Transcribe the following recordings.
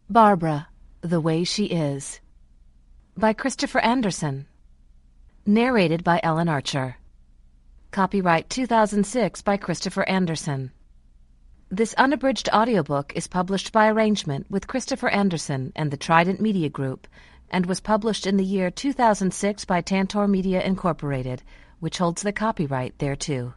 Barbara, The Way She Is, by Christopher Anderson. Narrated by Ellen Archer. Copyright 2006 by Christopher Anderson. This unabridged audiobook is published by arrangement with Christopher Anderson and the Trident Media Group, and was published in the year 2006 by Tantor Media Incorporated, which holds the copyright thereto.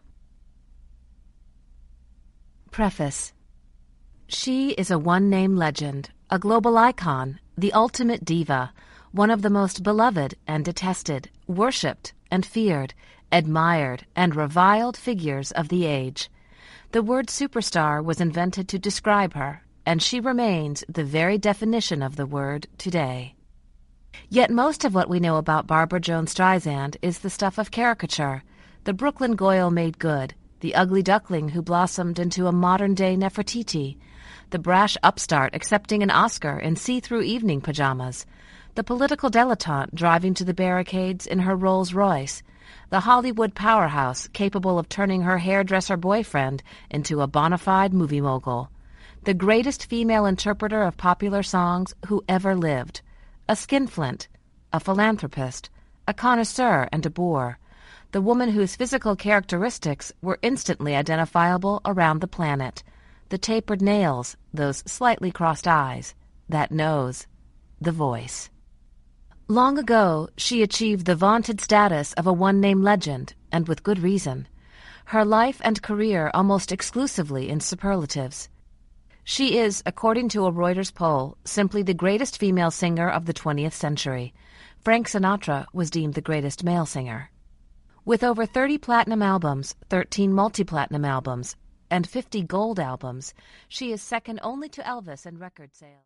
Preface. She is a one-name legend, a global icon, the ultimate diva, one of the most beloved and detested, worshipped and feared, admired and reviled figures of the age. The word superstar was invented to describe her, and she remains the very definition of the word today. Yet most of what we know about Barbara Jones Streisand is the stuff of caricature, the Brooklyn Goyle made good, the ugly duckling who blossomed into a modern-day Nefertiti, the brash upstart accepting an Oscar in see-through evening pajamas, the political dilettante driving to the barricades in her Rolls-Royce, the Hollywood powerhouse capable of turning her hairdresser boyfriend into a bona fide movie mogul, the greatest female interpreter of popular songs who ever lived, a skinflint, a philanthropist, a connoisseur and a bore, the woman whose physical characteristics were instantly identifiable around the planet, the tapered nails, those slightly crossed eyes, that nose, the voice. Long ago, she achieved the vaunted status of a one-name legend, and with good reason. Her life and career almost exclusively in superlatives. She is, according to a Reuters poll, simply the greatest female singer of the 20th century. Frank Sinatra was deemed the greatest male singer. With over 30 platinum albums, 13 multi-platinum albums, and 50 gold albums, she is second only to Elvis in record sales.